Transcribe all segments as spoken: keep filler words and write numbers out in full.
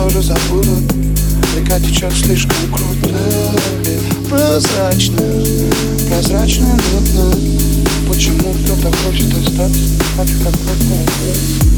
тоже забудут. Река течет слишком круто и прозрачно, прозрачно, мутно. Почему кто-то хочет остаться? Хочу как просто.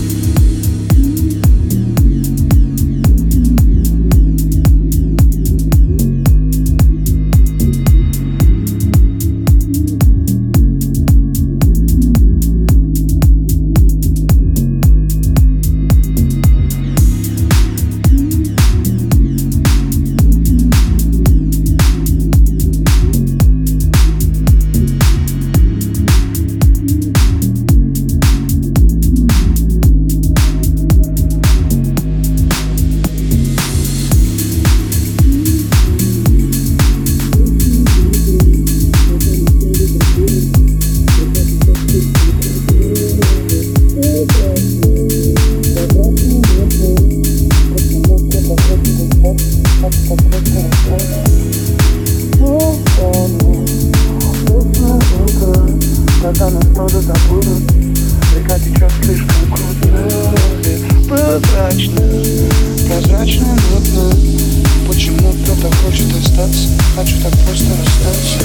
Когда нас тоже забудут, река течет слишком круто и прозрачно, прозрачно, мутно. Почему кто-то хочет остаться? Хочу так просто расстаться.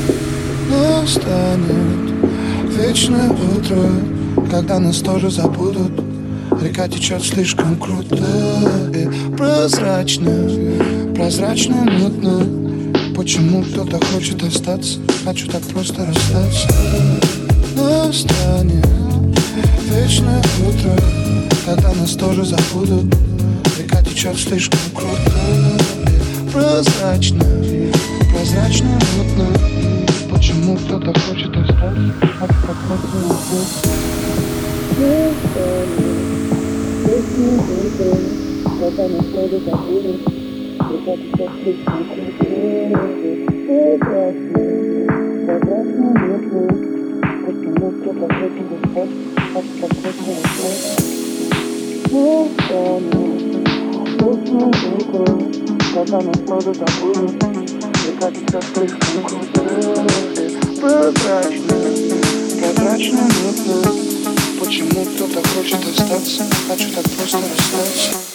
Настанет вечное утро, когда нас тоже забудут. Река течет слишком круто и прозрачно, прозрачно, мутно. Почему кто-то хочет остаться? Хочу так просто расстаться. Настанет вечное утро, когда нас тоже забудут. Река течет слишком круто и прозрачно, прозрачно, мутно. Почему кто-то хочет остаться? Хочу так просто расстаться. Настанет вечное утро, когда нас тоже забудут. Река течет слишком круто и прозрачно, прозрачно, мутно. Почему кто-то хочет остаться? Хочу так просто расстаться. Настанет вечное утро, когда нас тоже забудут. Река течет слишком круто и прозрачно, прозрачно, мутно. Почему кто-то хочет остаться? Хочу так просто расстаться.